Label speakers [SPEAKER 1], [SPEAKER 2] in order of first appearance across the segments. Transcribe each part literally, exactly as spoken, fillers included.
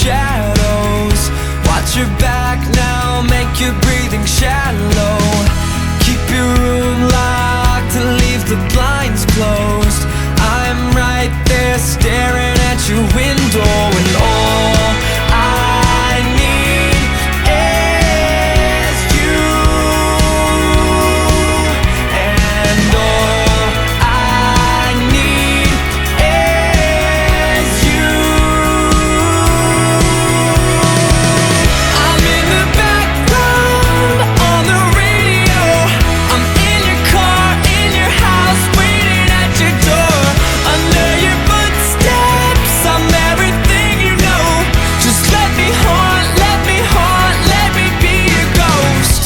[SPEAKER 1] shadows. Watch your back now, make your breathing shallow. Keep your room locked and leave the blinds closed. I'm right there staring at your window, and all I need is you. And all I need is you. I'm in the background on the radio. I'm in your car, in your house, waiting at your door. Under your footsteps, I'm everything you know. Just let me haunt, let me haunt, let me be your ghost.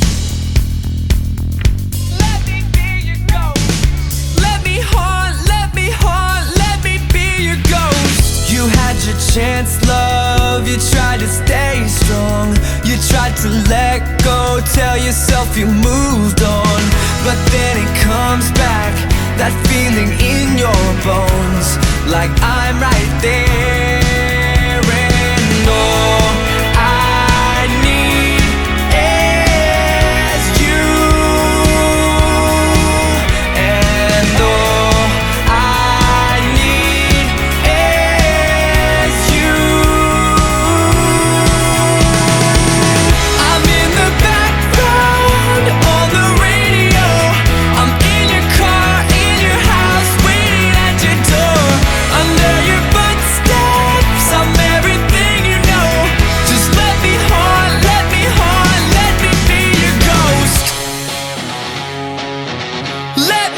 [SPEAKER 1] Let me be your ghost. Let me haunt, let me haunt, let me be your ghost. You had your chance, love, you tried to stay strong. You tried to let go, tell yourself you moved on. But then it comes back, that feeling in your bones, like I'm right there. And all I need is you. And all I need is you. I'm in the background on the radio. I'm in your car, in your house, waiting at your door. Under your footsteps, I'm everything you know. Just let me haunt, let me haunt, let me be your ghost. Let